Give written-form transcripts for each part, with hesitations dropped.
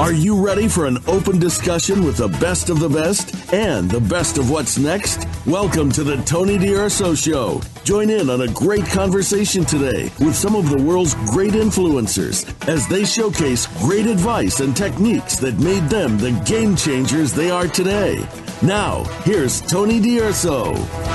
Are you ready for an open discussion with the best of the best and the best of what's next? Welcome to the Tony D'Urso Show. Join in on a great conversation today with some of the world's great influencers as they showcase great advice and techniques that made them the game changers they are today. Now, here's Tony D'Urso.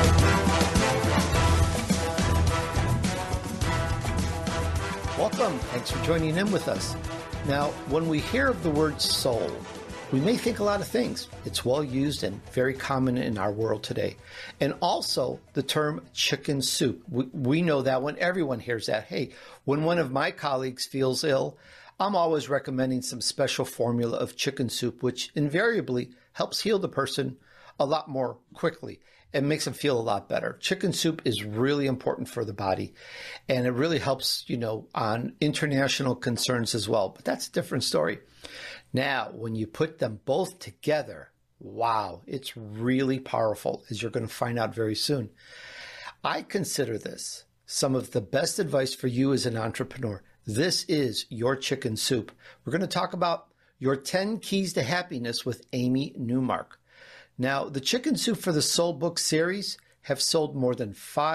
Welcome. Thanks for joining in with us. Now, when we hear of the word soul, we may think a lot of things. It's well used and very common in our world today. And also the term chicken soup. We know that when everyone hears that. Hey, when one of my colleagues feels ill, I'm always recommending some special formula of chicken soup, which invariably helps heal the person a lot more quickly and makes them feel a lot better. Chicken soup is really important for the body, and it really helps, on international concerns as well. But that's a different story. Now, when you put them both together, wow, it's really powerful, as you're going to find out very soon. I consider this some of the best advice for you as an entrepreneur. This is your chicken soup. We're going to talk about your 10 keys to happiness with Amy Newmark. Now, the Chicken Soup for the Soul book series have sold more than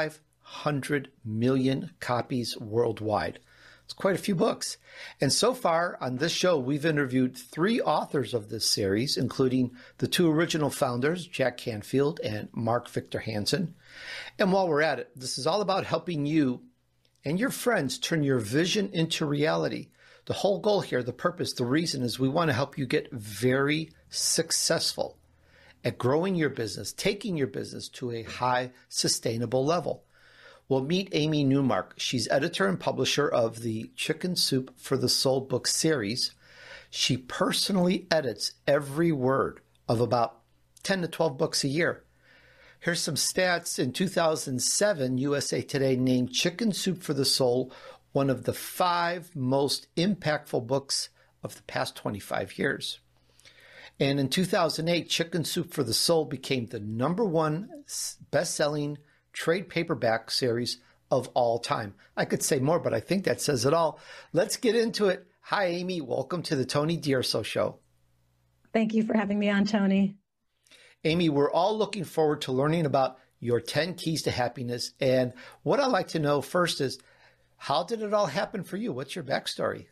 500 million copies worldwide. It's quite a few books. And so far on this show, we've interviewed 3 authors of this series, including the 2 original founders, Jack Canfield and Mark Victor Hansen. And while we're at it, this is all about helping you and your friends turn your vision into reality. The whole goal here, the purpose, the reason is we want to help you get very successful at growing your business, taking your business to a high sustainable level. We'll meet Amy Newmark. She's editor and publisher of the Chicken Soup for the Soul book series. She personally edits every word of about 10 to 12 books a year. Here's some stats. In 2007, USA Today named Chicken Soup for the Soul one of the 5 most impactful books of the past 25 years. And in 2008, Chicken Soup for the Soul became the #1 best-selling trade paperback series of all time. I could say more, but I think that says it all. Let's get into it. Hi, Amy. Welcome to the Tony D'Urso Show. Thank you for having me on, Tony. Amy, we're all looking forward to learning about your 10 keys to happiness. And what I'd like to know first is, how did it all happen for you? What's your backstory?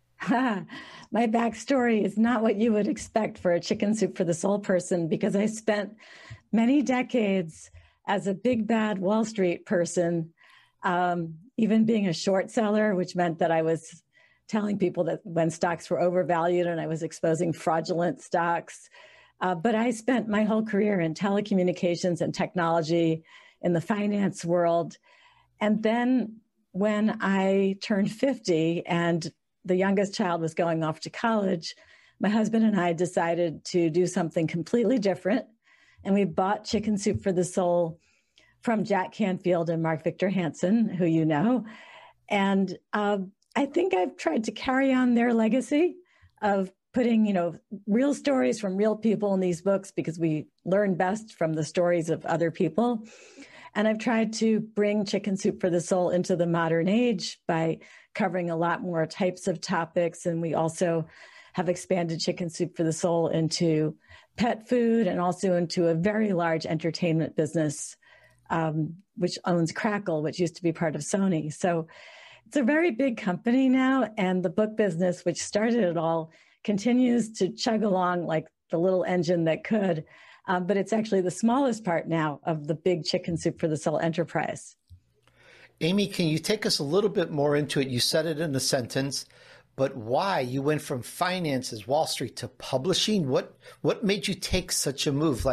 My backstory is not what you would expect for a Chicken Soup for the Soul person, because I spent many decades as a big bad Wall Street person, even being a short seller, which meant that I was telling people that when stocks were overvalued and I was exposing fraudulent stocks. But I spent my whole career in telecommunications and technology in the finance world. And then when I turned 50 and the youngest child was going off to college, my husband and I decided to do something completely different. And we bought Chicken Soup for the Soul from Jack Canfield and Mark Victor Hansen, who you know. And I think I've tried to carry on their legacy of putting, real stories from real people in these books, because we learn best from the stories of other people. And I've tried to bring Chicken Soup for the Soul into the modern age by covering a lot more types of topics. And we also have expanded Chicken Soup for the Soul into pet food and also into a very large entertainment business, which owns Crackle, which used to be part of Sony. So it's a very big company now. And the book business, which started it all, continues to chug along like the little engine that could. But it's actually the smallest part now of the big Chicken Soup for the Soul enterprise. Amy, can you take us a little bit more into it? You said it in a sentence, but why? You went from finances, Wall Street, to publishing. What made you take such a move?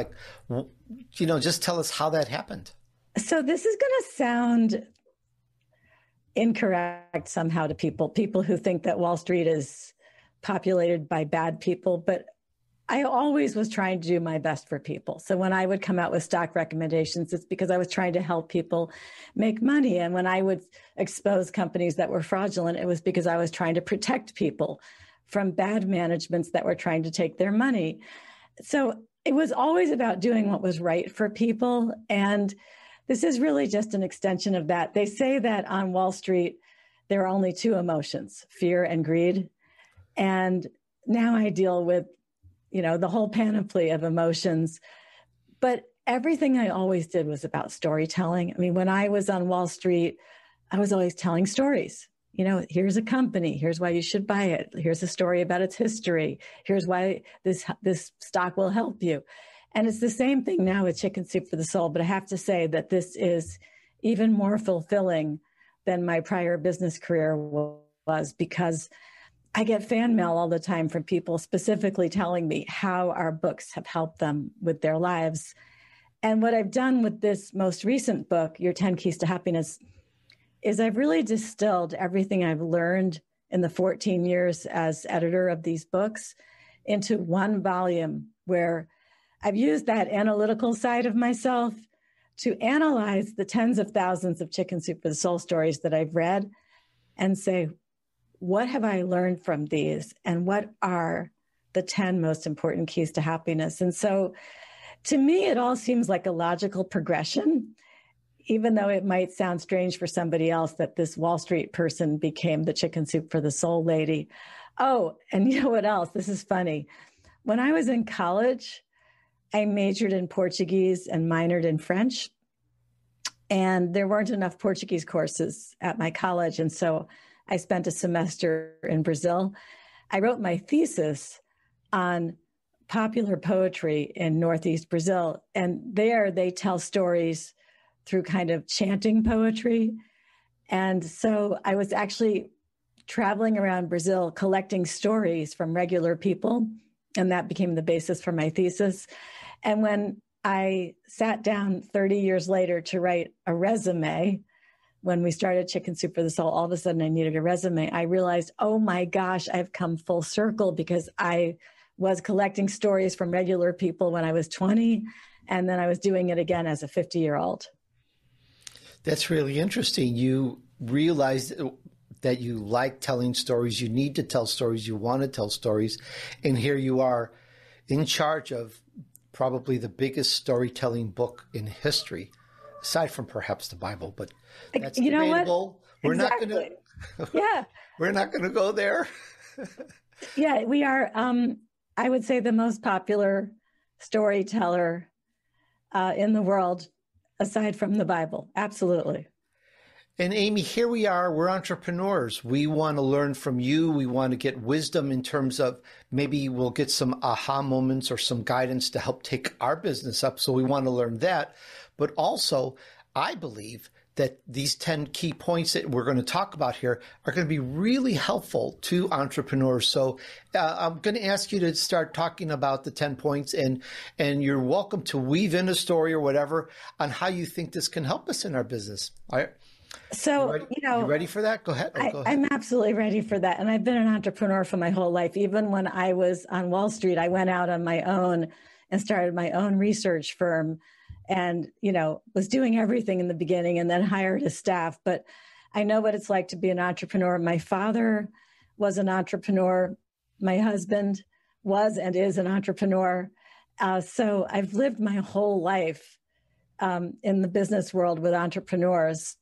Just tell us how that happened. So this is going to sound incorrect somehow to people who think that Wall Street is populated by bad people, but I always was trying to do my best for people. So when I would come out with stock recommendations, it's because I was trying to help people make money. And when I would expose companies that were fraudulent, it was because I was trying to protect people from bad managements that were trying to take their money. So it was always about doing what was right for people. And this is really just an extension of that. They say that on Wall Street, there are only 2 emotions, fear and greed. And now I deal with, the whole panoply of emotions. But everything I always did was about storytelling. I mean, when I was on Wall Street, I was always telling stories. Here's a company. Here's why you should buy it. Here's a story about its history. Here's why this stock will help you. And it's the same thing now with Chicken Soup for the Soul. But I have to say that this is even more fulfilling than my prior business career was, because I get fan mail all the time from people specifically telling me how our books have helped them with their lives. And what I've done with this most recent book, Your 10 Keys to Happiness, is I've really distilled everything I've learned in the 14 years as editor of these books into one volume, where I've used that analytical side of myself to analyze the tens of thousands of Chicken Soup for the Soul stories that I've read and say, what have I learned from these? And what are the 10 most important keys to happiness? And so to me, it all seems like a logical progression, even though it might sound strange for somebody else that this Wall Street person became the Chicken Soup for the Soul lady. Oh, and you know what else? This is funny. When I was in college, I majored in Portuguese and minored in French. And there weren't enough Portuguese courses at my college. And so I spent a semester in Brazil. I wrote my thesis on popular poetry in Northeast Brazil. And there they tell stories through kind of chanting poetry. And so I was actually traveling around Brazil collecting stories from regular people. And that became the basis for my thesis. And when I sat down 30 years later to write a resume, when we started Chicken Soup for the Soul, all of a sudden I needed a resume. I realized, oh my gosh, I've come full circle, because I was collecting stories from regular people when I was 20, and then I was doing it again as a 50-year-old. That's really interesting. You realized that you like telling stories, you need to tell stories, you want to tell stories, and here you are in charge of probably the biggest storytelling book in history, aside from perhaps the Bible, but that's debatable. We're exactly. not going to. Yeah, we're not going to go there. Yeah, we are. I would say the most popular storyteller in the world, aside from the Bible. Absolutely. And Amy, here we are. We're entrepreneurs. We want to learn from you. We want to get wisdom in terms of maybe we'll get some aha moments or some guidance to help take our business up. So we want to learn that. But also, I believe that these 10 key points that we're going to talk about here are going to be really helpful to entrepreneurs. So I'm going to ask you to start talking about the 10 points, and you're welcome to weave in a story or whatever on how you think this can help us in our business. All right. So, you ready for that? Go ahead. Go ahead. I'm absolutely ready for that. And I've been an entrepreneur for my whole life. Even when I was on Wall Street, I went out on my own and started my own research firm and, was doing everything in the beginning and then hired a staff. But I know what it's like to be an entrepreneur. My father was an entrepreneur. My husband was and is an entrepreneur. So I've lived my whole life in the business world with entrepreneurs.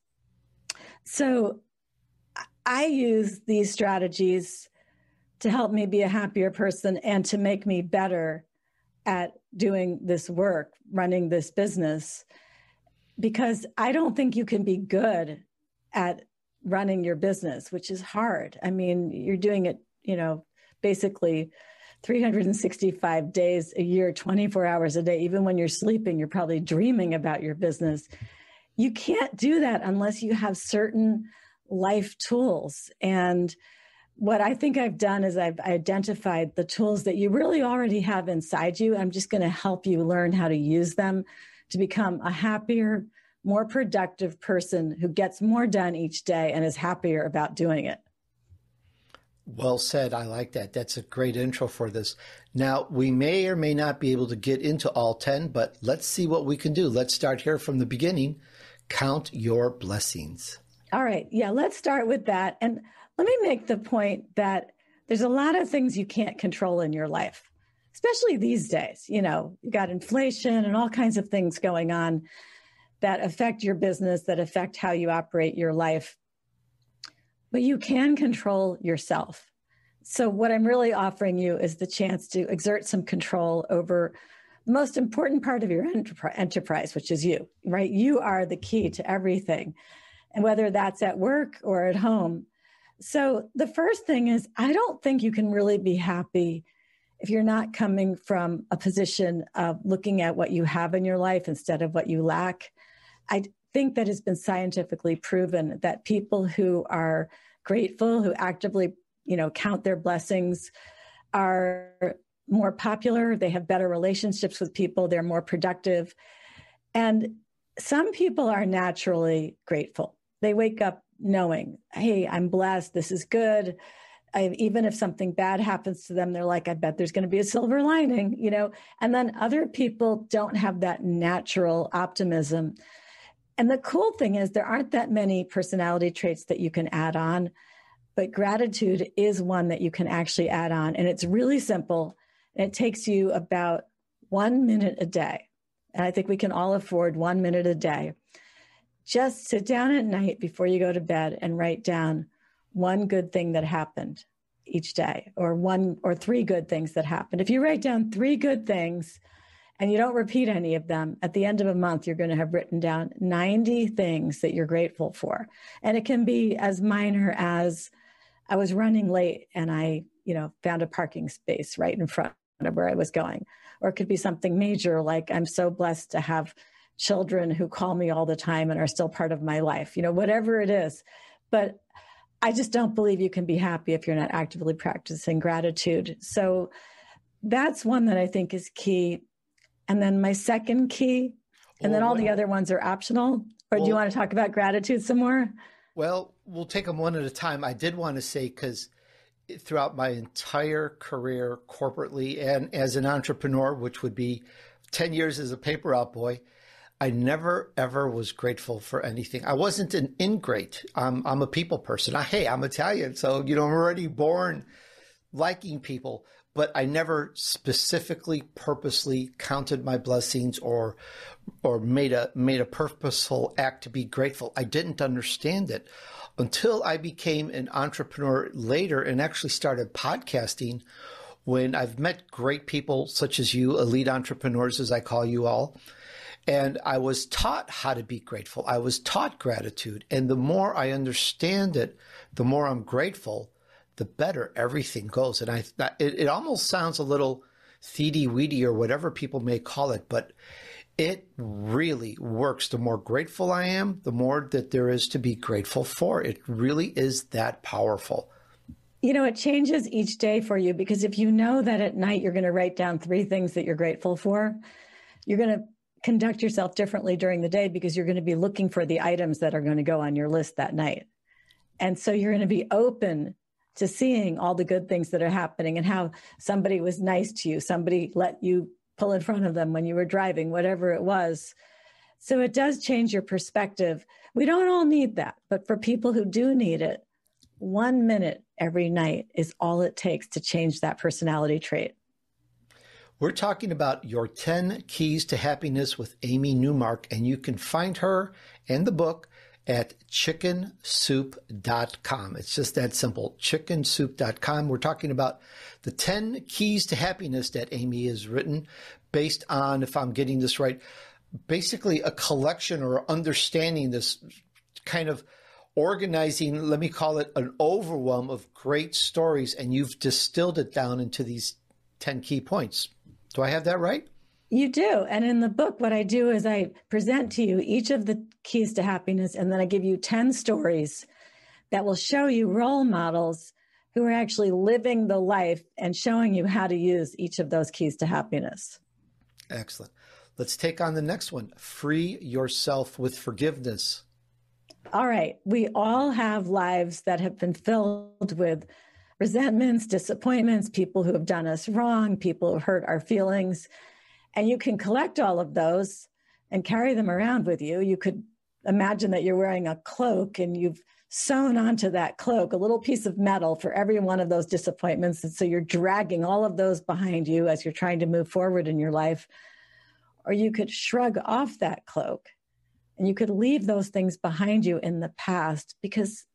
So I use these strategies to help me be a happier person and to make me better at doing this work, running this business, because I don't think you can be good at running your business, which is hard. I mean, you're doing it, basically 365 days a year, 24 hours a day. Even when you're sleeping, you're probably dreaming about your business. You can't do that unless you have certain life tools. And what I think I've done is I've identified the tools that you really already have inside you. I'm just going to help you learn how to use them to become a happier, more productive person who gets more done each day and is happier about doing it. Well said. I like that. That's a great intro for this. Now, we may or may not be able to get into all 10, but let's see what we can do. Let's start here from the beginning. Count your blessings. All right. Yeah, let's start with that. And let me make the point that there's a lot of things you can't control in your life, especially these days. You got inflation and all kinds of things going on that affect your business, that affect how you operate your life. But you can control yourself. So what I'm really offering you is the chance to exert some control over the most important part of your enterprise, which is you, right? You are the key to everything, and whether that's at work or at home. So the first thing is, I don't think you can really be happy if you're not coming from a position of looking at what you have in your life instead of what you lack. I think that has been scientifically proven that people who are grateful, who actively, count their blessings, are more popular. They have better relationships with people. They're more productive. And some people are naturally grateful. They wake up knowing, hey, I'm blessed. This is good. Even if something bad happens to them, they're like, I bet there's going to be a silver lining, And then other people don't have that natural optimism. And the cool thing is there aren't that many personality traits that you can add on, but gratitude is one that you can actually add on. And it's really simple. And it takes you about 1 minute a day. And I think we can all afford 1 minute a day. Just sit down at night before you go to bed and write down one good thing that happened each day, or 1 or 3 good things that happened. If you write down 3 good things and you don't repeat any of them, at the end of a month, you're going to have written down 90 things that you're grateful for. And it can be as minor as, I was running late and I, found a parking space right in front of where I was going. Or it could be something major, like I'm so blessed to have children who call me all the time and are still part of my life, whatever it is. But I just don't believe you can be happy if you're not actively practicing gratitude. So that's one that I think is key. And then my second key, and then all the other ones are optional. Or do you want to talk about gratitude some more? Well, we'll take them one at a time. I did want to say, because throughout my entire career corporately and as an entrepreneur, which would be 10 years as a paper out boy, I never, ever was grateful for anything. I wasn't an ingrate. I'm a people person. I'm Italian, so, I'm already born liking people, but I never specifically, purposely counted my blessings or made a purposeful act to be grateful. I didn't understand it until I became an entrepreneur later and actually started podcasting, when I've met great people such as you, elite entrepreneurs, as I call you all. And I was taught how to be grateful. I was taught gratitude. And the more I understand it, the more I'm grateful, the better everything goes. And it almost sounds a little thiety-weedy or whatever people may call it, but it really works. The more grateful I am, the more that there is to be grateful for. It really is that powerful. It changes each day for you, because if you know that at night you're going to write down 3 things that you're grateful for, you're going to conduct yourself differently during the day, because you're going to be looking for the items that are going to go on your list that night. And so you're going to be open to seeing all the good things that are happening, and how somebody was nice to you, somebody let you pull in front of them when you were driving, whatever it was. So it does change your perspective. We don't all need that, but for people who do need it, 1 minute every night is all it takes to change that personality trait. We're talking about your 10 Keys to Happiness with Amy Newmark, and you can find her and the book at chickensoup.com. It's just that simple, chickensoup.com. We're talking about the 10 Keys to Happiness that Amy has written based on, if I'm getting this right, basically a collection or understanding, this kind of organizing, let me call it an overwhelm of great stories, and you've distilled it down into these 10 key points. Do I have that right? You do. And in the book, what I do is I present to you each of the keys to happiness, and then I give you 10 stories that will show you role models who are actually living the life and showing you how to use each of those keys to happiness. Excellent. Let's take on the next one. Free yourself with forgiveness. All right. We all have lives that have been filled with resentments, disappointments, people who have done us wrong, people who have hurt our feelings. And you can collect all of those and carry them around with you. You could imagine that you're wearing a cloak and you've sewn onto that cloak a little piece of metal for every one of those disappointments. And so you're dragging all of those behind you as you're trying to move forward in your life. Or you could shrug off that cloak and you could leave those things behind you in the past, because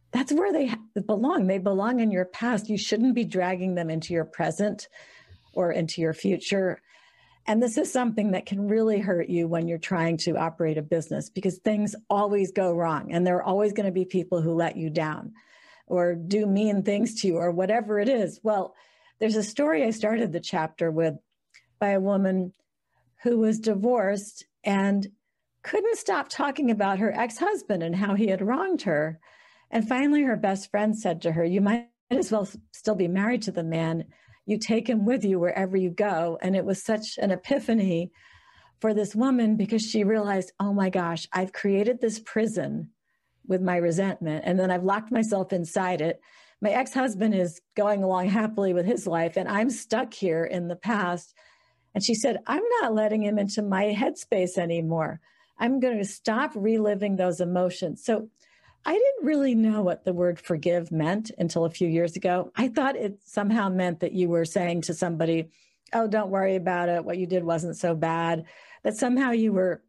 that's where they belong. They belong in your past. You shouldn't be dragging them into your present or into your future. And this is something that can really hurt you when you're trying to operate a business, because things always go wrong. And there are always going to be people who let you down or do mean things to you or whatever it is. Well, there's a story I started the chapter with by a woman who was divorced and couldn't stop talking about her ex-husband and how he had wronged her. And finally, her best friend said to her, you might as well still be married to the man. You take him with you wherever you go. And it was such an epiphany for this woman, because she realized, oh my gosh, I've created this prison with my resentment, and then I've locked myself inside it. My ex-husband is going along happily with his life, and I'm stuck here in the past. And she said, I'm not letting him into my headspace anymore. I'm going to stop reliving those emotions. So I didn't really know what the word forgive meant until a few years ago. I thought it somehow meant that you were saying to somebody, oh, don't worry about it. What you did wasn't so bad. That somehow you were,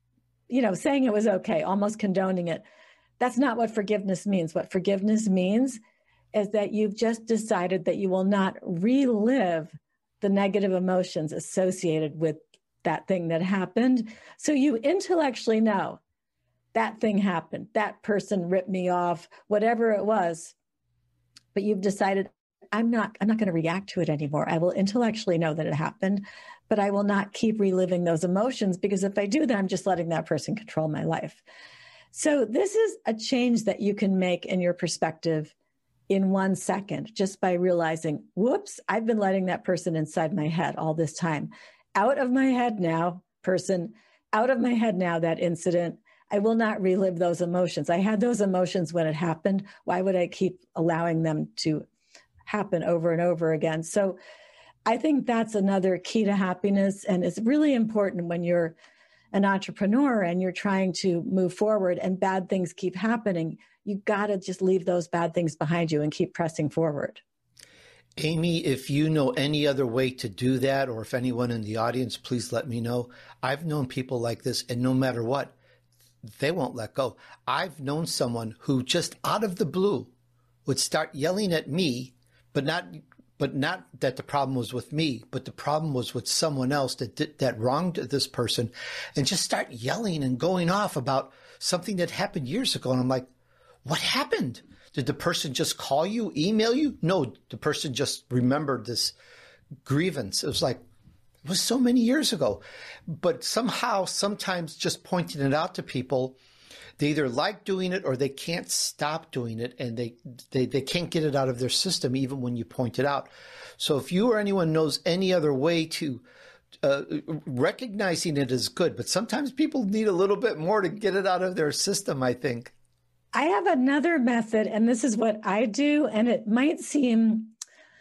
saying it was okay, almost condoning it. That's not what forgiveness means. What forgiveness means is that you've just decided that you will not relive the negative emotions associated with that thing that happened. So you intellectually know that thing happened, that person ripped me off, whatever it was. But you've decided, I'm not going to react to it anymore. I will intellectually know that it happened, but I will not keep reliving those emotions, because if I do that, I'm just letting that person control my life. So this is a change that you can make in your perspective in 1 second, just by realizing, whoops, I've been letting that person inside my head all this time. Out of my head now, person, out of my head now, that incident. I will not relive those emotions. I had those emotions when it happened. Why would I keep allowing them to happen over and over again? So I think that's another key to happiness. And it's really important when you're an entrepreneur and you're trying to move forward and bad things keep happening. You got to just leave those bad things behind you and keep pressing forward. Amy, if you know any other way to do that, or if anyone in the audience, please let me know. I've known people like this, and no matter what, they won't let go. I've known someone who just out of the blue would start yelling at me, but not that the problem was with me, but the problem was with someone else that wronged this person, and just start yelling and going off about something that happened years ago. And I'm like, what happened? Did the person just call you, email you? No, the person just remembered this grievance. It was like, it was so many years ago. But somehow, sometimes just pointing it out to people, they either like doing it or they can't stop doing it, and they can't get it out of their system even when you point it out. So if you or anyone knows any other way to recognizing it is good, but sometimes people need a little bit more to get it out of their system, I think. I have another method, and this is what I do, and it might seem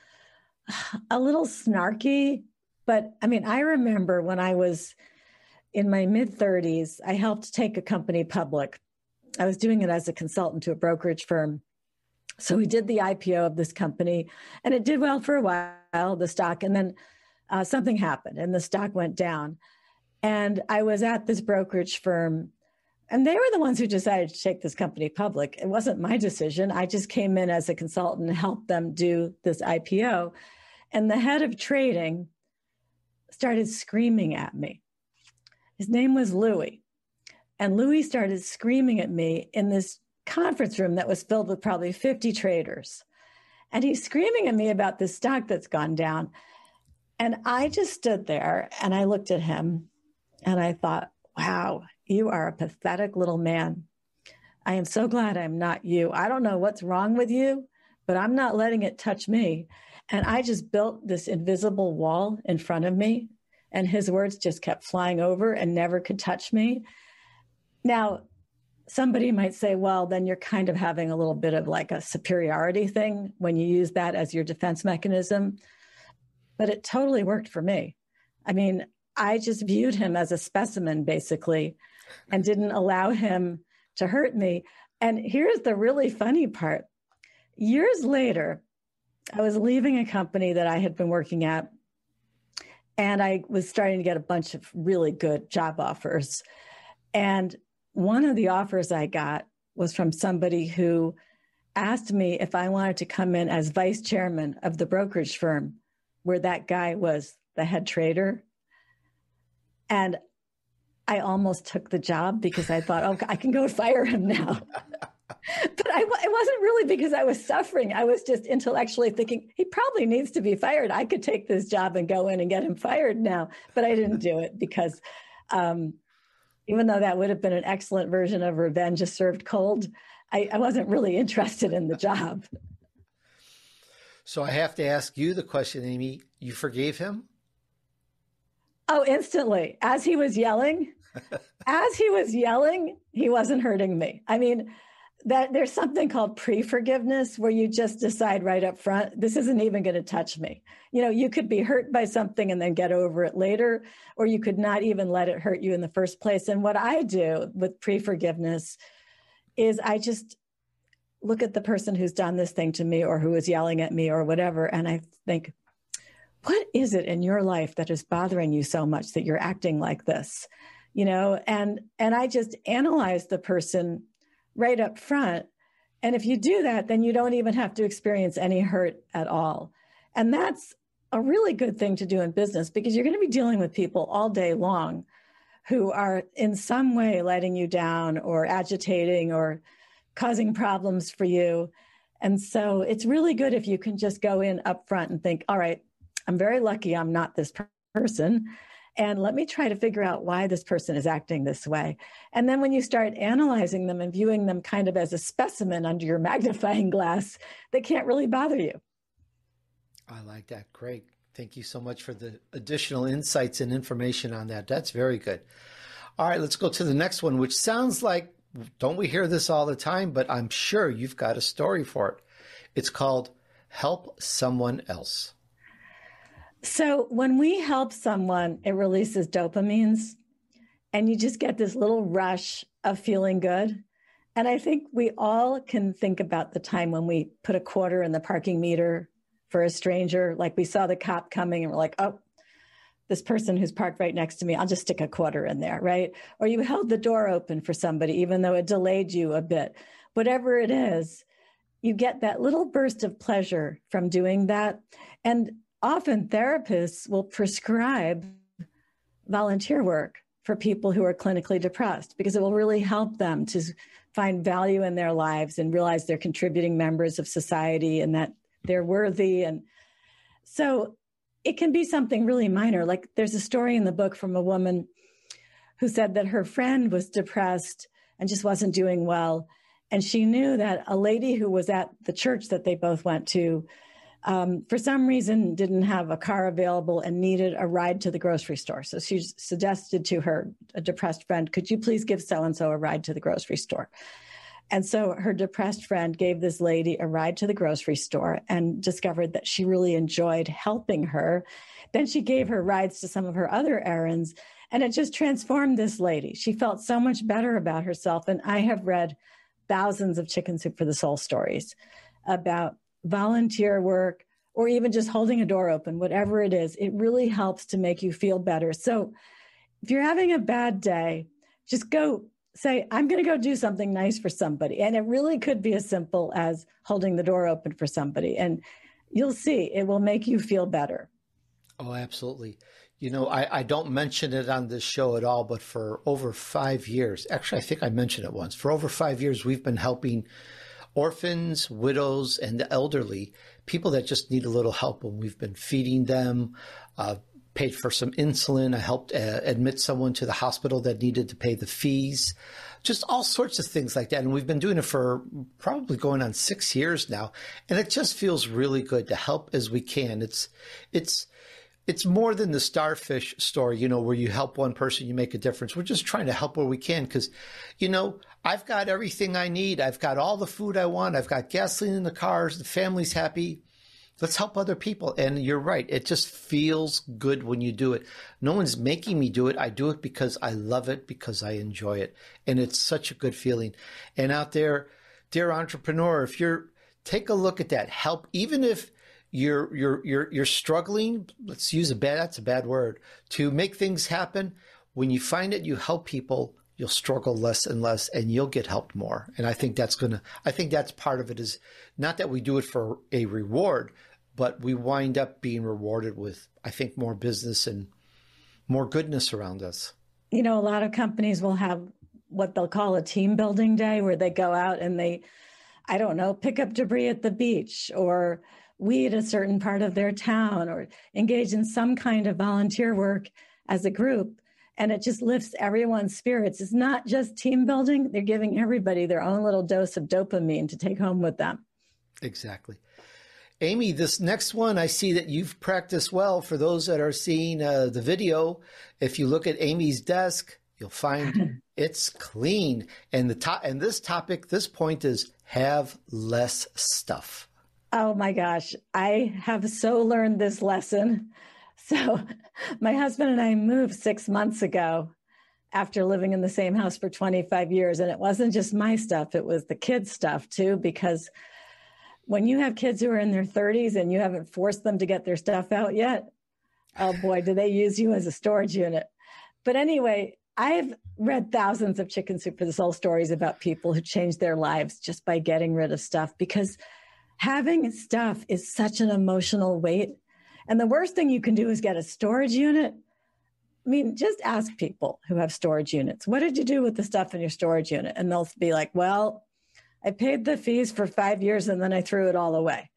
a little snarky, but I mean, I remember when I was in my mid-30s, I helped take a company public. I was doing it as a consultant to a brokerage firm. So we did the IPO of this company, and it did well for a while, the stock, and then something happened, and the stock went down. And I was at this brokerage firm, and they were the ones who decided to take this company public. It wasn't my decision. I just came in as a consultant and helped them do this IPO. And the head of trading started screaming at me. His name was Louis. And Louis started screaming at me in this conference room that was filled with probably 50 traders. And he's screaming at me about this stock that's gone down. And I just stood there and I looked at him and I thought, wow, you are a pathetic little man. I am so glad I'm not you. I don't know what's wrong with you, but I'm not letting it touch me. And I just built this invisible wall in front of me, and his words just kept flying over and never could touch me. Now, somebody might say, well, then you're kind of having a little bit of like a superiority thing when you use that as your defense mechanism. But it totally worked for me. I mean, I just viewed him as a specimen, basically, and didn't allow him to hurt me. And here's the really funny part. Years later, I was leaving a company that I had been working at, and I was starting to get a bunch of really good job offers. And one of the offers I got was from somebody who asked me if I wanted to come in as vice chairman of the brokerage firm where that guy was the head trader. And I almost took the job because I thought, oh, I can go fire him now. But it wasn't really because I was suffering. I was just intellectually thinking, he probably needs to be fired. I could take this job and go in and get him fired now. But I didn't do it because even though that would have been an excellent version of revenge is served cold, I wasn't really interested in the job. So I have to ask you the question, Amy. You forgave him? Oh, instantly. As he was yelling, he wasn't hurting me. I mean, that there's something called pre-forgiveness where you just decide right up front, this isn't even going to touch me. You know, you could be hurt by something and then get over it later, or you could not even let it hurt you in the first place. And what I do with pre-forgiveness is I just look at the person who's done this thing to me or who is yelling at me or whatever. And I think, what is it in your life that is bothering you so much that you're acting like this? You know, and I just analyze the person right up front. And if you do that, then you don't even have to experience any hurt at all. And that's a really good thing to do in business because you're going to be dealing with people all day long who are in some way letting you down or agitating or causing problems for you. And so it's really good if you can just go in up front and think, all right, I'm very lucky I'm not this person. And let me try to figure out why this person is acting this way. And then when you start analyzing them and viewing them kind of as a specimen under your magnifying glass, they can't really bother you. I like that. Great. Thank you so much for the additional insights and information on that. That's very good. All right, let's go to the next one, which sounds like, don't we hear this all the time? But I'm sure you've got a story for it. It's called Help Someone Else. So when we help someone, it releases dopamines and you just get this little rush of feeling good. And I think we all can think about the time when we put a quarter in the parking meter for a stranger, like we saw the cop coming and we're like, oh, this person who's parked right next to me, I'll just stick a quarter in there, right? Or you held the door open for somebody, even though it delayed you a bit. Whatever it is, you get that little burst of pleasure from doing that. And often therapists will prescribe volunteer work for people who are clinically depressed because it will really help them to find value in their lives and realize they're contributing members of society and that they're worthy. And so it can be something really minor. Like there's a story in the book from a woman who said that her friend was depressed and just wasn't doing well. And she knew that a lady who was at the church that they both went to, for some reason, didn't have a car available and needed a ride to the grocery store. So she suggested to her a depressed friend, could you please give so-and-so a ride to the grocery store? And so her depressed friend gave this lady a ride to the grocery store and discovered that she really enjoyed helping her. Then she gave her rides to some of her other errands, and it just transformed this lady. She felt so much better about herself. And I have read thousands of Chicken Soup for the Soul stories about volunteer work or even just holding a door open, whatever it is. It really helps to make you feel better. So if you're having a bad day, just go say, I'm going to go do something nice for somebody. And it really could be as simple as holding the door open for somebody. And you'll see it will make you feel better. Oh, absolutely. You know, I don't mention it on this show at all, but for over 5 years, actually, I think I mentioned it once. For over 5 years, we've been helping orphans, widows, and the elderly, people that just need a little help. And we've been feeding them, paid for some insulin. I helped admit someone to the hospital that needed to pay the fees, just all sorts of things like that. And we've been doing it for probably going on 6 years now. And it just feels really good to help as we can. It's more than the starfish story, you know, where you help one person, you make a difference. We're just trying to help where we can because, you know, I've got everything I need. I've got all the food I want. I've got gasoline in the cars. The family's happy. Let's help other people. And you're right. It just feels good when you do it. No one's making me do it. I do it because I love it, because I enjoy it. And it's such a good feeling. And out there, dear entrepreneur, if take a look at that. Help, even if you're struggling, that's a bad word, to make things happen. When you find it, you help people, you'll struggle less and less, and you'll get helped more. And I think that's part of it, is not that we do it for a reward, but we wind up being rewarded with, I think, more business and more goodness around us. A lot of companies will have what they'll call a team building day, where they go out and they, I don't know, pick up debris at the beach or weed a certain part of their town or engage in some kind of volunteer work as a group. And it just lifts everyone's spirits. It's not just team building. They're giving everybody their own little dose of dopamine to take home with them. Exactly. Amy, this next one, I see that you've practiced well. For those that are seeing the video, if you look at Amy's desk, you'll find it's clean. And this point is have less stuff. Oh my gosh. I have so learned this lesson. So my husband and I moved 6 months ago after living in the same house for 25 years. And it wasn't just my stuff. It was the kids' stuff too, because when you have kids who are in their 30s and you haven't forced them to get their stuff out yet, oh boy, do they use you as a storage unit. But anyway, I've read thousands of Chicken Soup for the Soul stories about people who changed their lives just by getting rid of stuff, because having stuff is such an emotional weight. And the worst thing you can do is get a storage unit. I mean, just ask people who have storage units, what did you do with the stuff in your storage unit? And they'll be like, well, I paid the fees for 5 years and then I threw it all away.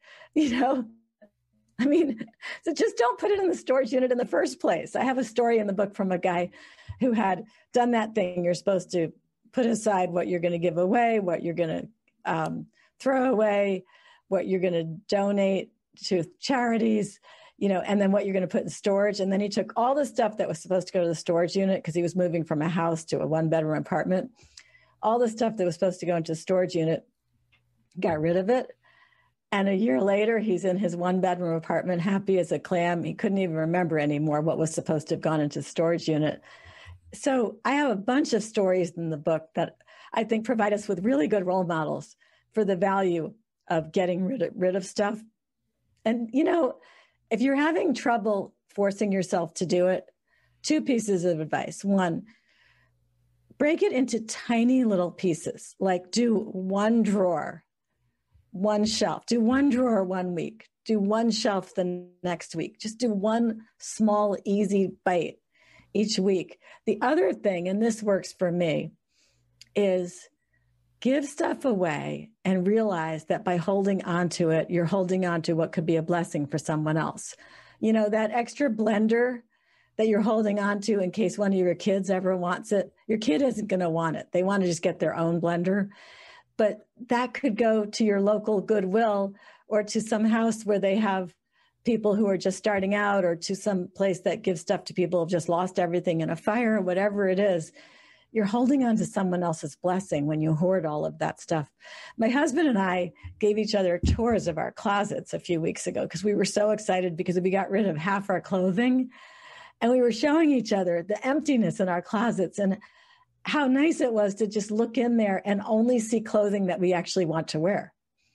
I mean, so just don't put it in the storage unit in the first place. I have a story in the book from a guy who had done that thing. You're supposed to put aside what you're going to give away, what you're going to throw away, what you're going to donate to charities, and then what you're going to put in storage. And then he took all the stuff that was supposed to go to the storage unit, because he was moving from a house to a 1-bedroom apartment. All the stuff that was supposed to go into the storage unit, got rid of it. And a year later, he's in his 1-bedroom apartment, happy as a clam. He couldn't even remember anymore what was supposed to have gone into the storage unit. So I have a bunch of stories in the book that I think provide us with really good role models for the value of getting rid of stuff. And, if you're having trouble forcing yourself to do it, 2 pieces of advice. 1, break it into tiny little pieces, like do 1 drawer, 1 shelf, do 1 drawer 1 week, do 1 shelf the next week. Just do 1 small, easy bite each week. The other thing, and this works for me, is give stuff away and realize that by holding on to it, you're holding on to what could be a blessing for someone else. That extra blender that you're holding on to in case one of your kids ever wants it, your kid isn't going to want it. They want to just get their own blender. But that could go to your local Goodwill, or to some house where they have people who are just starting out, or to some place that gives stuff to people who have just lost everything in a fire, whatever it is. You're holding on to someone else's blessing when you hoard all of that stuff. My husband and I gave each other tours of our closets a few weeks ago because we were so excited, because we got rid of half our clothing. And we were showing each other the emptiness in our closets and how nice it was to just look in there and only see clothing that we actually want to wear.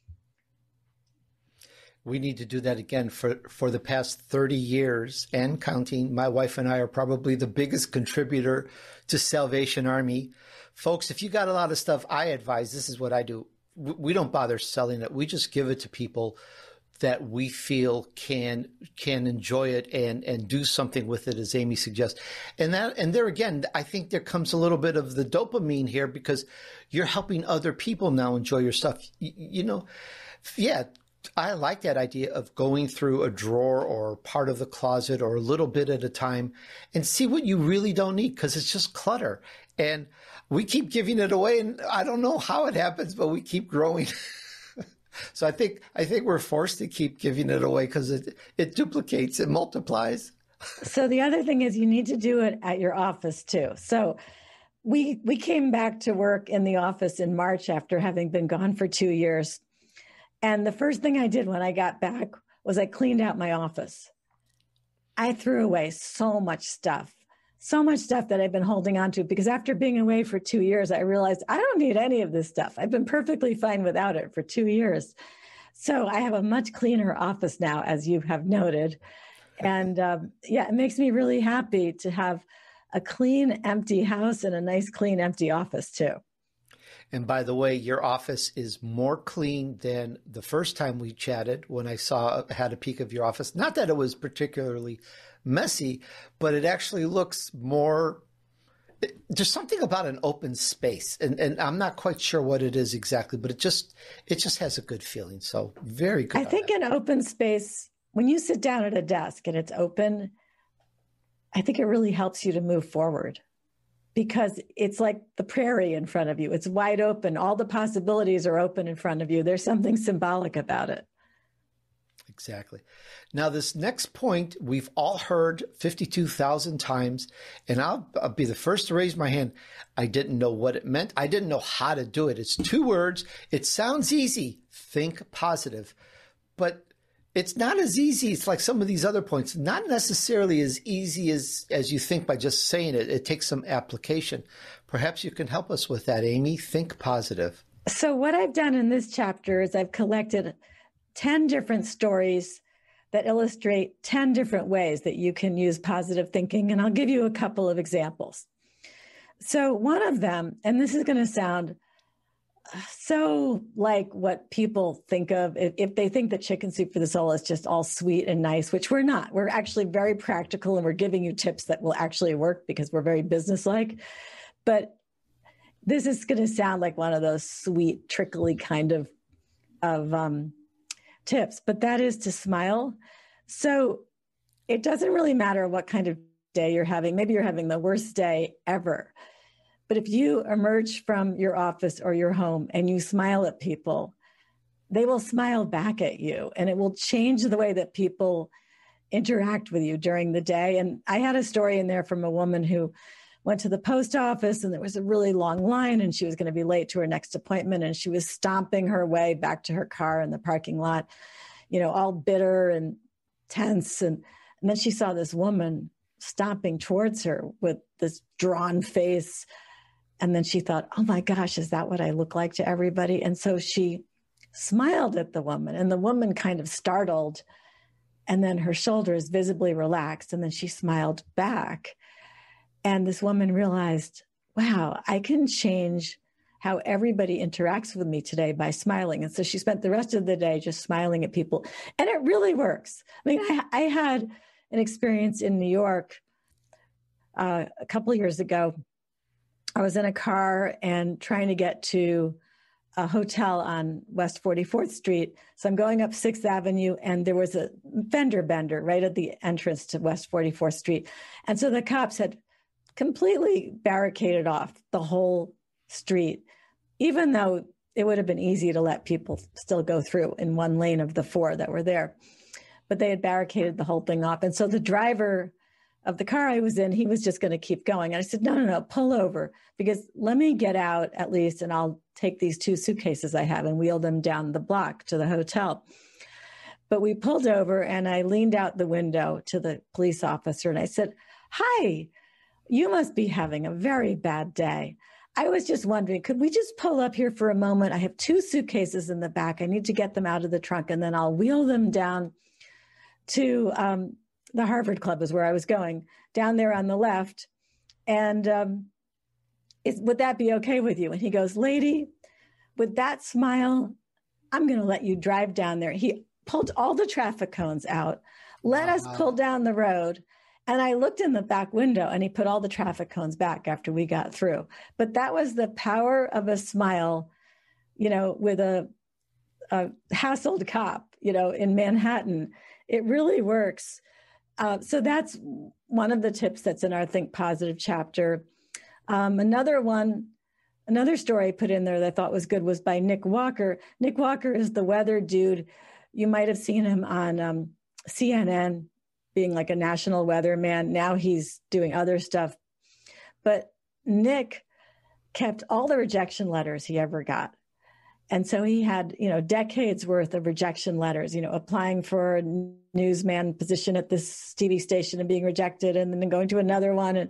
We need to do that again. For the past 30 years and counting, my wife and I are probably the biggest contributor to Salvation Army. Folks, if you got a lot of stuff, I advise, this is what I do. We don't bother selling it. We just give it to people that we feel can enjoy it and do something with it, as Amy suggests. And there again, I think there comes a little bit of the dopamine here, because you're helping other people now enjoy your stuff. Yeah. I like that idea of going through a drawer or part of the closet, or a little bit at a time, and see what you really don't need, because it's just clutter. And we keep giving it away, and I don't know how it happens, but we keep growing. So I think we're forced to keep giving it away, because it duplicates, it multiplies. So the other thing is, you need to do it at your office too. So we came back to work in the office in March after having been gone for 2 years. And the first thing I did when I got back was I cleaned out my office. I threw away so much stuff that I've been holding on to, because after being away for 2 years, I realized I don't need any of this stuff. I've been perfectly fine without it for 2 years. So I have a much cleaner office now, as you have noted. And it makes me really happy to have a clean, empty house and a nice, clean, empty office too. And by the way, your office is more clean than the first time we chatted when I had a peek of your office. Not that it was particularly messy, but it actually looks more, there's something about an open space. And I'm not quite sure what it is exactly, but it just has a good feeling. So very good. I think an open space, when you sit down at a desk and it's open, I think it really helps you to move forward. Because it's like the prairie in front of you. It's wide open. All the possibilities are open in front of you. There's something symbolic about it. Exactly. Now, this next point we've all heard 52,000 times, and I'll be the first to raise my hand. I didn't know what it meant. I didn't know how to do it. It's 2 words. It sounds easy. Think positive. But it's not as easy. It's like some of these other points, not necessarily as easy as you think by just saying it. It takes some application. Perhaps you can help us with that, Amy. Think positive. So what I've done in this chapter is I've collected 10 different stories that illustrate 10 different ways that you can use positive thinking. And I'll give you a couple of examples. So one of them, and this is going to sound so like what people think of, if they think that Chicken Soup for the Soul is just all sweet and nice, which we're not. We're actually very practical and we're giving you tips that will actually work because we're very businesslike. But this is going to sound like one of those sweet, trickly kind of tips, but that is to smile. So it doesn't really matter what kind of day you're having. Maybe you're having the worst day ever. But if you emerge from your office or your home and you smile at people, they will smile back at you, and it will change the way that people interact with you during the day. And I had a story in there from a woman who went to the post office and there was a really long line and she was going to be late to her next appointment. And she was stomping her way back to her car in the parking lot, you know, all bitter and tense. And then she saw this woman stomping towards her with this drawn face. And then she thought, oh my gosh, is that what I look like to everybody? And so she smiled at the woman, and the woman kind of startled, and then her shoulders visibly relaxed, and then she smiled back. And this woman realized, wow, I can change how everybody interacts with me today by smiling. And so she spent the rest of the day just smiling at people. And it really works. I mean, I had an experience in New York a couple of years ago. I was in a car and trying to get to a hotel on West 44th Street. So I'm going up 6th Avenue, and there was a fender bender right at the entrance to West 44th Street. And so the cops had completely barricaded off the whole street, even though it would have been easy to let people still go through in one lane of the 4 that were there. But they had barricaded the whole thing off. And so the driver of the car I was in, he was just going to keep going. And I said, no, pull over, because let me get out at least, and I'll take these 2 suitcases I have and wheel them down the block to the hotel. But we pulled over, and I leaned out the window to the police officer and I said, hi, you must be having a very bad day. I was just wondering, could we just pull up here for a moment? I have 2 suitcases in the back. I need to get them out of the trunk, and then I'll wheel them down to the Harvard Club is where I was going, down there on the left. And would that be okay with you? And he goes, lady, with that smile, I'm going to let you drive down there. He pulled all the traffic cones out, let us pull down the road. And I looked in the back window, and he put all the traffic cones back after we got through. But that was the power of a smile, you know, with a hassled cop, you know, in Manhattan. It really works. So that's one of the tips that's in our Think Positive chapter. Another story I put in there that I thought was good was by Nick Walker. Nick Walker is the weather dude. You might have seen him on CNN being like a national weatherman. Now he's doing other stuff. But Nick kept all the rejection letters he ever got. And so he had, you know, decades worth of rejection letters, you know, applying for a newsman position at this TV station and being rejected, and then going to another one. And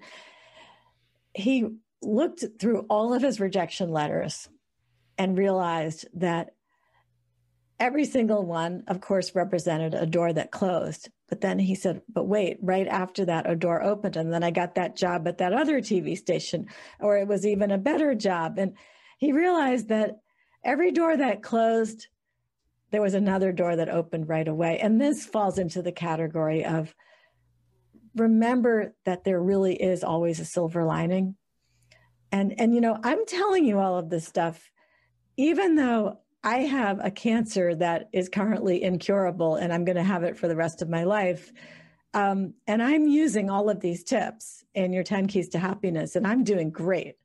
he looked through all of his rejection letters and realized that every single one, of course, represented a door that closed. But then he said, but wait, right after that, a door opened. And then I got that job at that other TV station, or it was even a better job. And he realized that every door that closed, there was another door that opened right away. And this falls into the category of remember that there really is always a silver lining. And I'm telling you all of this stuff, even though I have a cancer that is currently incurable and I'm going to have it for the rest of my life. And I'm using all of these tips in your 10 Keys to Happiness, and I'm doing great.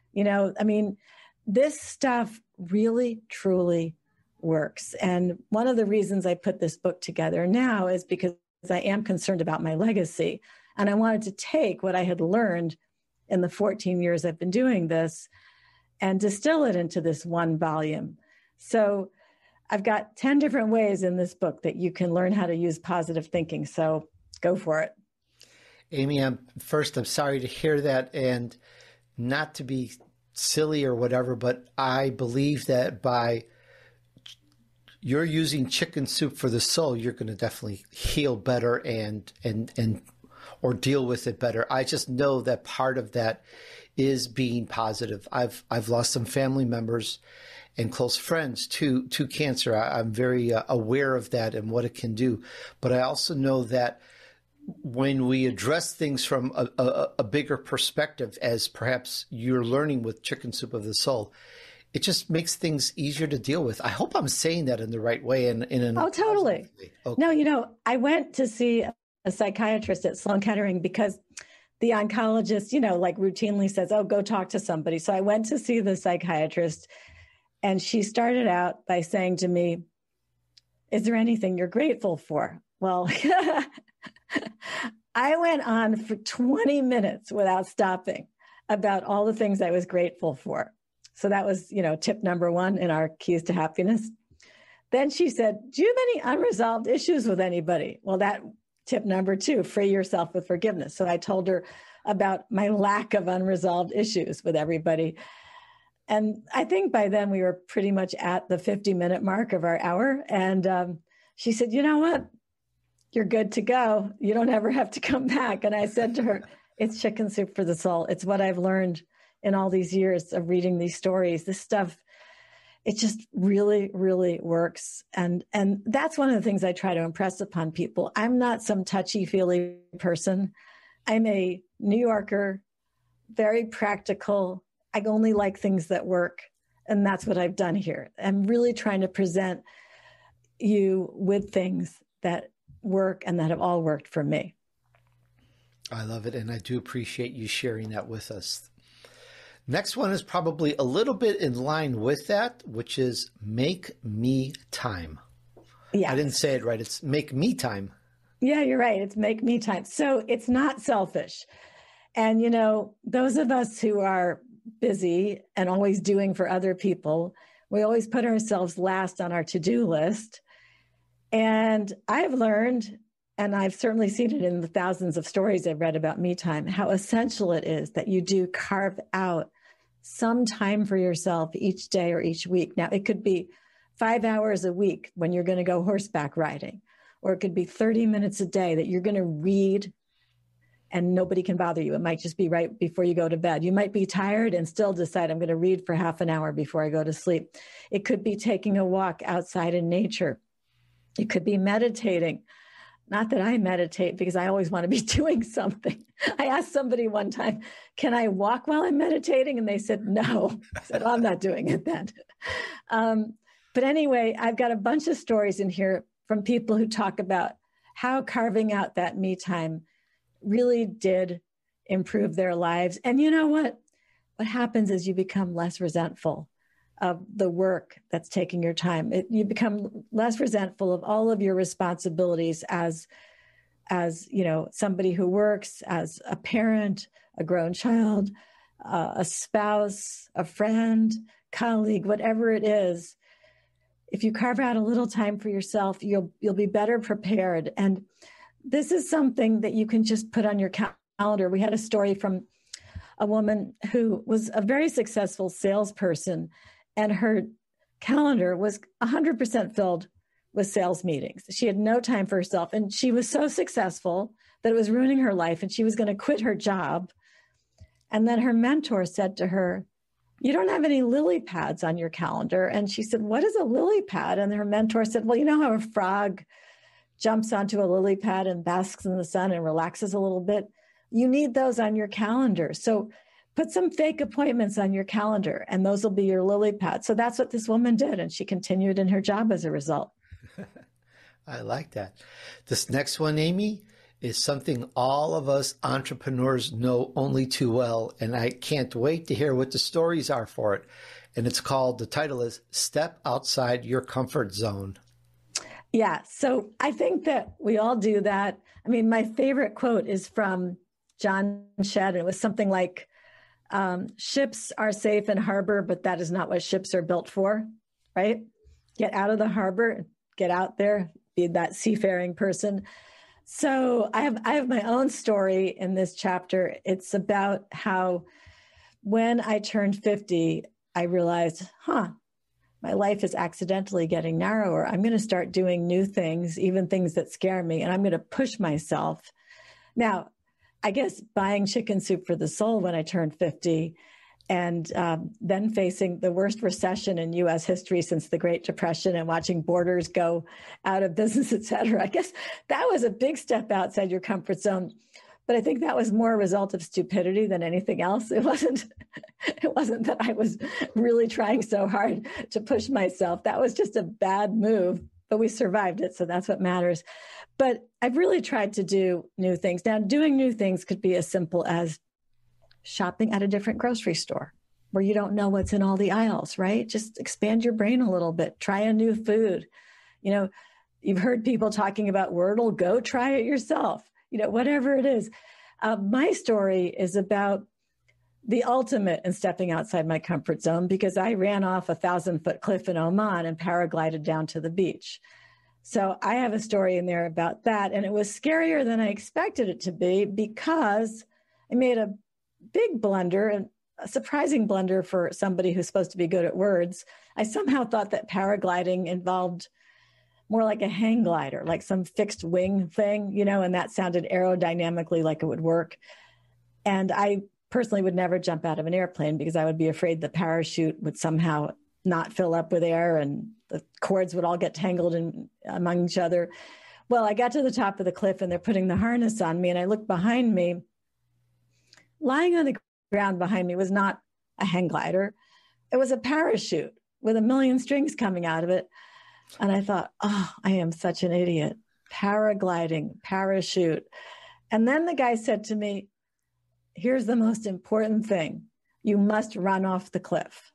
This stuff really, truly works. And one of the reasons I put this book together now is because I am concerned about my legacy. And I wanted to take what I had learned in the 14 years I've been doing this and distill it into this one volume. So I've got 10 different ways in this book that you can learn how to use positive thinking. So go for it. Amy, I'm sorry to hear that, and not to be silly or whatever, but I believe that by you're using Chicken Soup for the Soul, you're going to definitely heal better and or deal with it better. I just know that part of that is being positive. I've lost some family members and close friends to cancer. I'm very aware of that and what it can do. But I also know that when we address things from a bigger perspective, as perhaps you're learning with Chicken Soup of the Soul, it just makes things easier to deal with. I hope I'm saying that in the right way. Oh, totally. Okay. No, I went to see a psychiatrist at Sloan Kettering because the oncologist, like routinely says, oh, go talk to somebody. So I went to see the psychiatrist. And she started out by saying to me, is there anything you're grateful for? Well, I went on for 20 minutes without stopping about all the things I was grateful for. So that was, tip number 1 in our Keys to Happiness. Then she said, do you have any unresolved issues with anybody? Well, that tip number 2, free yourself with forgiveness. So I told her about my lack of unresolved issues with everybody. And I think by then we were pretty much at the 50-minute mark of our hour. And she said, you know what? You're good to go. You don't ever have to come back. And I said to her, it's Chicken Soup for the Soul. It's what I've learned in all these years of reading these stories. This stuff, it just really, really works. And that's one of the things I try to impress upon people. I'm not some touchy-feely person. I'm a New Yorker, very practical. I only like things that work. And that's what I've done here. I'm really trying to present you with things that work and that have all worked for me. I love it. And I do appreciate you sharing that with us. Next one is probably a little bit in line with that, which is make me time. Yeah. I didn't say it right. It's make me time. Yeah, you're right. It's make me time. So it's not selfish. And, those of us who are busy and always doing for other people, we always put ourselves last on our to-do list. And I've learned, and I've certainly seen it in the thousands of stories I've read about me time, how essential it is that you do carve out some time for yourself each day or each week. Now, it could be 5 hours a week when you're going to go horseback riding, or it could be 30 minutes a day that you're going to read and nobody can bother you. It might just be right before you go to bed. You might be tired and still decide, I'm going to read for half an hour before I go to sleep. It could be taking a walk outside in nature. It could be meditating. Not that I meditate because I always want to be doing something. I asked somebody one time, can I walk while I'm meditating? And they said, no. I said, well, I'm not doing it then. But anyway, I've got a bunch of stories in here from people who talk about how carving out that me time really did improve their lives. And you know what? What happens is you become less resentful of the work that's taking your time. You become less resentful of all of your responsibilities as somebody who works, as a parent, a grown child, a spouse, a friend, colleague, whatever it is. If you carve out a little time for yourself, you'll be better prepared. And this is something that you can just put on your calendar. We had a story from a woman who was a very successful salesperson, and her calendar was 100% filled with sales meetings. She had no time for herself. And she was so successful that it was ruining her life and she was going to quit her job. And then her mentor said to her, "You don't have any lily pads on your calendar." And she said, "What is a lily pad?" And her mentor said, "Well, you know how a frog jumps onto a lily pad and basks in the sun and relaxes a little bit? You need those on your calendar. So put some fake appointments on your calendar and those will be your lily pads." So that's what this woman did. And she continued in her job as a result. I like that. This next one, Amy, is something all of us entrepreneurs know only too well. And I can't wait to hear what the stories are for it. And it's called, the title is Step Outside Your Comfort Zone. Yeah. So I think that we all do that. I mean, my favorite quote is from John Shedd. It was something like, ships are safe in harbor, but that is not what ships are built for, right? Get out of the harbor, get out there, be that seafaring person. So I have my own story in this chapter. It's about how when I turned 50, I realized, my life is accidentally getting narrower. I'm going to start doing new things, even things that scare me, and I'm going to push myself. Now, I guess buying Chicken Soup for the Soul when I turned 50 and then facing the worst recession in U.S. history since the Great Depression and watching Borders go out of business, et cetera. I guess that was a big step outside your comfort zone. But I think that was more a result of stupidity than anything else. It wasn't that I was really trying so hard to push myself. That was just a bad move, but we survived it. So that's what matters. But I've really tried to do new things. Now, doing new things could be as simple as shopping at a different grocery store where you don't know what's in all the aisles, right? Just expand your brain a little bit. Try a new food. You know, you've heard people talking about Wordle. Go try it yourself. You know, whatever it is. My story is about the ultimate in stepping outside my comfort zone because I ran off a 1,000-foot cliff in Oman and paraglided down to the beach. So I have a story in there about that. And it was scarier than I expected it to be because I made a big blunder, and a surprising blunder for somebody who's supposed to be good at words. I somehow thought that paragliding involved more like a hang glider, like some fixed wing thing, you know, and that sounded aerodynamically like it would work. And I personally would never jump out of an airplane because I would be afraid the parachute would somehow not fill up with air and the cords would all get tangled among each other. Well, I got to the top of the cliff and they're putting the harness on me and I looked behind me. Lying on the ground behind me was not a hang glider. It was a parachute with a million strings coming out of it. And I thought, oh, I am such an idiot. Paragliding, parachute. And then the guy said to me, here's the most important thing. You must run off the cliff.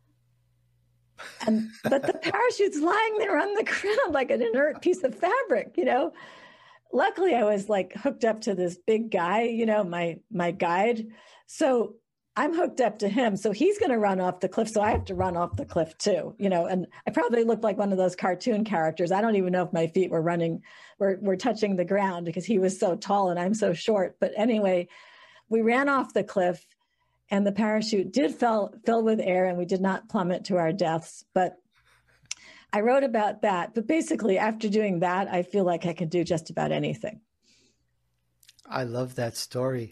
But the parachute's lying there on the ground like an inert piece of fabric, you know. Luckily, I was like hooked up to this big guy, you know, my guide. So I'm hooked up to him. So he's going to run off the cliff. So I have to run off the cliff too, you know, and I probably looked like one of those cartoon characters. I don't even know if my feet were touching the ground because he was so tall and I'm so short. But anyway, we ran off the cliff and the parachute did fill with air and we did not plummet to our deaths. But I wrote about that. But basically, after doing that, I feel like I can do just about anything. I love that story.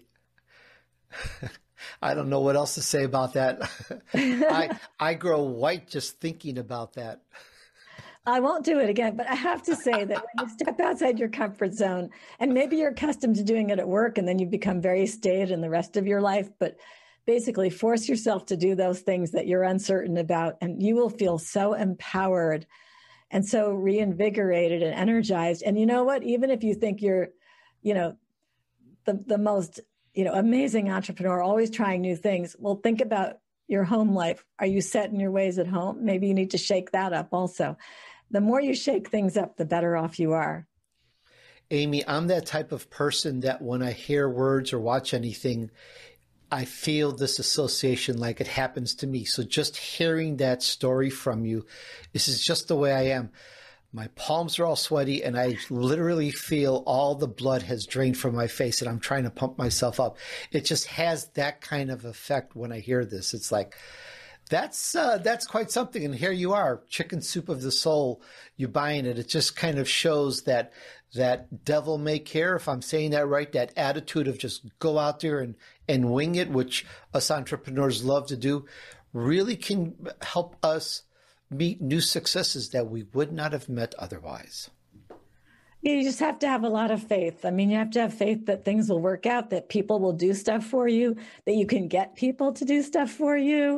I don't know what else to say about that. I grow white just thinking about that. I won't do it again, but I have to say that when you step outside your comfort zone, and maybe you're accustomed to doing it at work and then you become very staid in the rest of your life, but basically force yourself to do those things that you're uncertain about, and you will feel so empowered and so reinvigorated and energized. And you know what? Even if you think you're, you know, the most, you know, amazing entrepreneur, always trying new things, well, think about your home life. Are you set in your ways at home? Maybe you need to shake that up also. The more you shake things up, the better off you are. Amy, I'm that type of person that when I hear words or watch anything, I feel this association like it happens to me. So just hearing that story from you, this is just the way I am. My palms are all sweaty and I literally feel all the blood has drained from my face and I'm trying to pump myself up. It just has that kind of effect when I hear this. It's like, That's quite something. And here you are, Chicken Soup of the Soul. You're buying it. It just kind of shows that devil may care, if I'm saying that right, that attitude of just go out there and wing it, which us entrepreneurs love to do, really can help us meet new successes that we would not have met otherwise. Yeah, you just have to have a lot of faith. I mean, you have to have faith that things will work out, that people will do stuff for you, that you can get people to do stuff for you.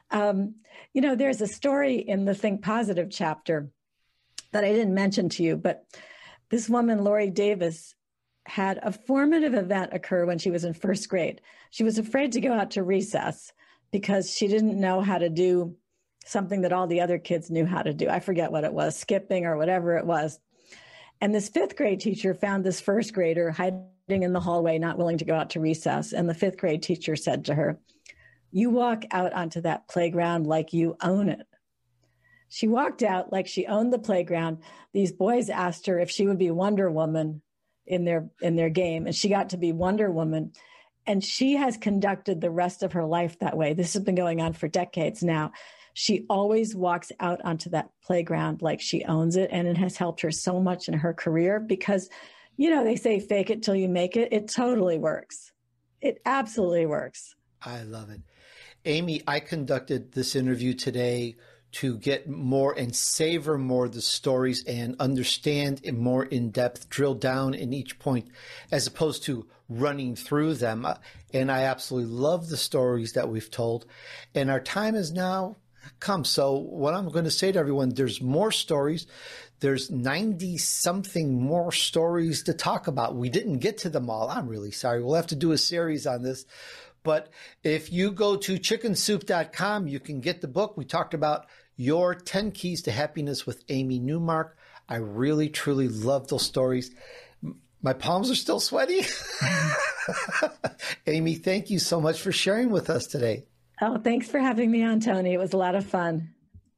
There's a story in the Think Positive chapter that I didn't mention to you, but this woman, Lori Davis, had a formative event occur when she was in first grade. She was afraid to go out to recess because she didn't know how to do something that all the other kids knew how to do. I forget what it was, skipping or whatever it was. And this fifth grade teacher found this first grader hiding in the hallway, not willing to go out to recess. And the fifth grade teacher said to her, "You walk out onto that playground like you own it." She walked out like she owned the playground. These boys asked her if she would be Wonder Woman in their game, and she got to be Wonder Woman. And she has conducted the rest of her life that way. This has been going on for decades now. She always walks out onto that playground like she owns it, and it has helped her so much in her career because, they say fake it till you make it. It totally works. It absolutely works. I love it. Amy, I conducted this interview today to get more and savor more the stories and understand it more in depth, drill down in each point, as opposed to running through them. And I absolutely love the stories that we've told. And our time is now come. So what I'm going to say to everyone, there's more stories. There's 90-something more stories to talk about. We didn't get to them all. I'm really sorry. We'll have to do a series on this. But if you go to chickensoup.com, you can get the book. We talked about Your 10 Keys to Happiness with Amy Newmark. I really, truly love those stories. My palms are still sweaty. Amy, thank you so much for sharing with us today. Oh, thanks for having me on, Tony. It was a lot of fun.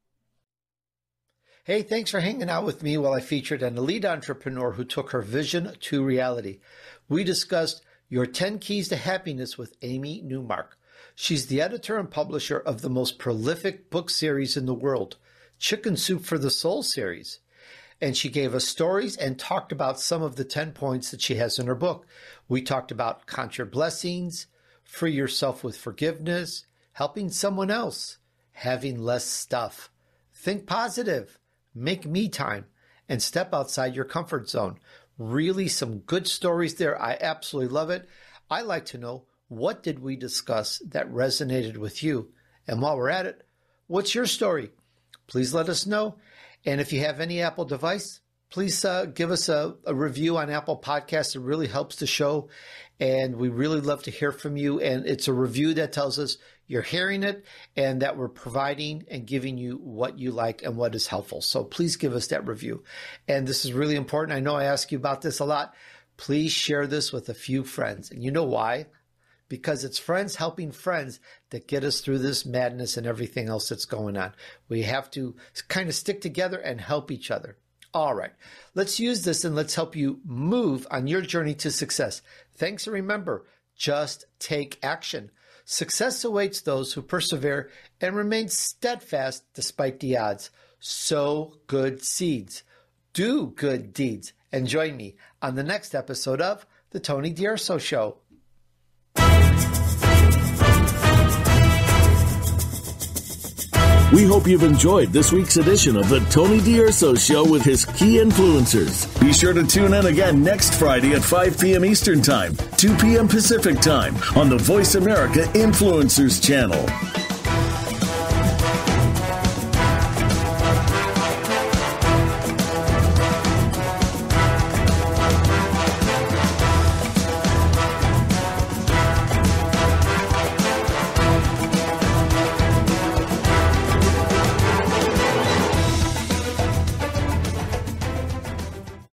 Hey, thanks for hanging out with me while I featured an elite entrepreneur who took her vision to reality. We discussed Your 10 Keys to Happiness with Amy Newmark. She's the editor and publisher of the most prolific book series in the world, Chicken Soup for the Soul series. And she gave us stories and talked about some of the 10 points that she has in her book. We talked about count your blessings, free yourself with forgiveness, helping someone else, having less stuff, think positive, make me time, and step outside your comfort zone. Really some good stories there. I absolutely love it. I like to know, what did we discuss that resonated with you? And while we're at it, what's your story? Please let us know. And if you have any Apple device, please give us a review on Apple Podcasts. It really helps the show. And we really love to hear from you. And it's a review that tells us you're hearing it and that we're providing and giving you what you like and what is helpful. So please give us that review. And this is really important. I know I ask you about this a lot. Please share this with a few friends. And you know why? Because it's friends helping friends that get us through this madness and everything else that's going on. We have to kind of stick together and help each other. All right, let's use this and let's help you move on your journey to success. Thanks, and remember, just take action. Success awaits those who persevere and remain steadfast despite the odds. Sow good seeds. Do good deeds. And join me on the next episode of The Tony D'Urso Show. We hope you've enjoyed this week's edition of the Tony D'Urso Show with his key influencers. Be sure to tune in again next Friday at 5 p.m. Eastern Time, 2 p.m. Pacific Time on the Voice America Influencers channel.